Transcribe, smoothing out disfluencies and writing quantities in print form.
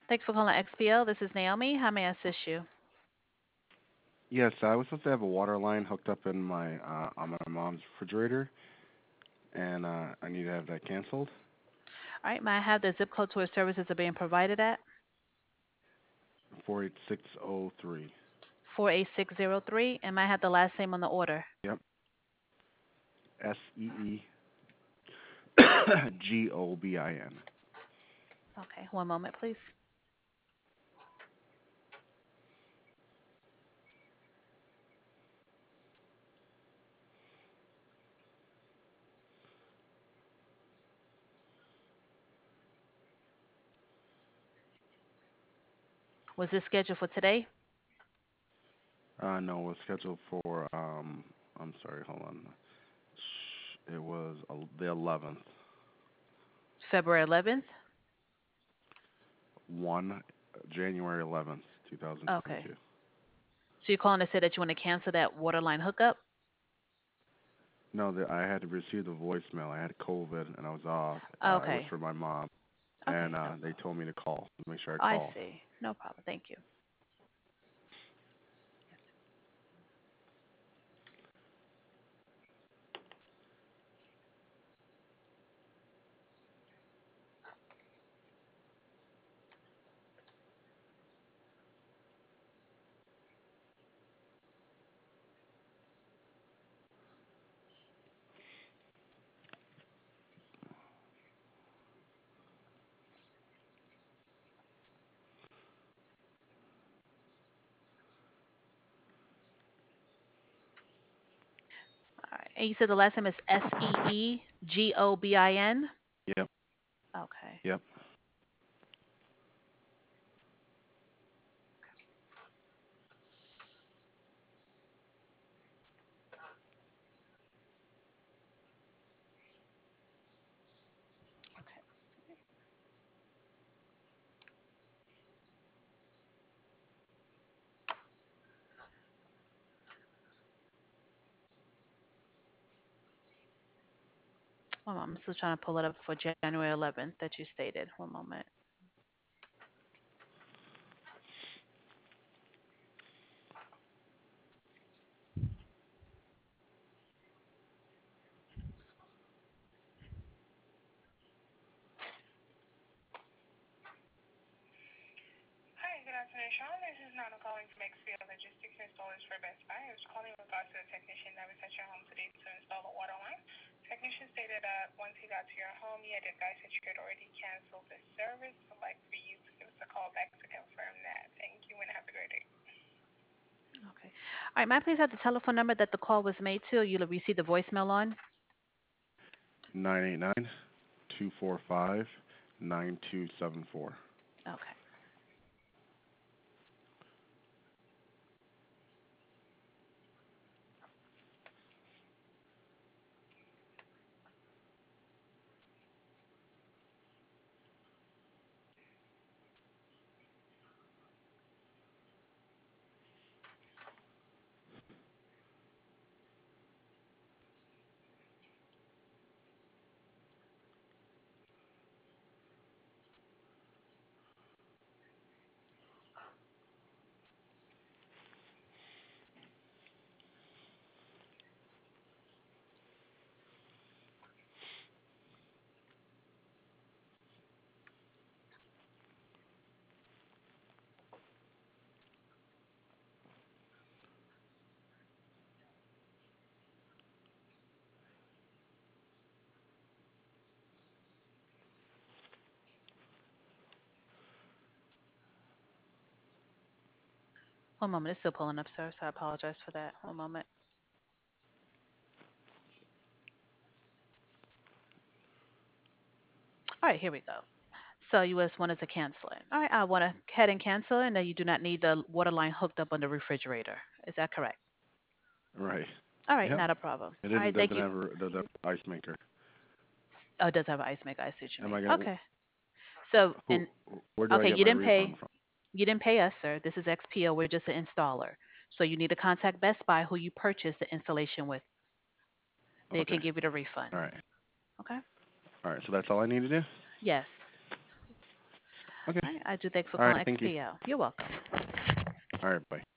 Thanks for calling XPL. This is Naomi. How may I assist you? Yes, I was supposed to have a water line hooked up in my on my mom's refrigerator, and I need to have that canceled. All right, may I have the zip code to where services are being provided at? 48603. 48603. And may I have the last name on the order? Yep. SEEGOBIN. Okay, one moment, please. Was this scheduled for today? No, it was scheduled for I'm sorry, hold on. It was the 11th. February 11th? 1 January 11th, Okay. 2022. So you're calling to say that you want to cancel that water line hookup? No, I had received a voicemail. I had COVID and I was off. It was Okay. for my mom, Okay, and no they problem. told me to call, make sure I I call. see. No problem. Thank you. All right. And you said the last name is SEEGOBIN? Yep, Okay. yep. Okay. Let's see. One moment. I'm still trying to pull it up for January 11th that you stated. One moment. Hi, good afternoon, Sean. This is Nana calling from XPL Logistics Installers for Best Buy. I was calling in regards to a technician that was at your home today to install a water line. Technician stated that once he got to your home, he had advised that you had already canceled the service. I'd like for you to give us a call back to confirm that. Thank you and have a great day. Okay. All right. May I please have the telephone number that the call was made to or you'll receive the voicemail on? 989-245-9274. Okay. One moment. It's still pulling up, sir. So I apologize for that. One moment. All right. Here we go. So you just wanted to cancel it. All right. I want to head and cancel it, and then you do not need the water line hooked up on the refrigerator. Is that correct? Right. All right. Yep. Not a problem. And All it right. doesn't Thank you. have the ice maker. Oh, it does have an ice maker. I see what you Am mean. I gonna Okay. So, who? and Where do I okay, get my refund from? you didn't pay us, sir. This is XPO. We're just an installer. So you need to contact Best Buy, who you purchased the installation with. They Okay. can give you the refund. All right. Okay. All right. So that's all I need to do. Yes. Okay. All right. I do thanks for All right. calling Thank you. XPL. You're welcome. All right. Bye.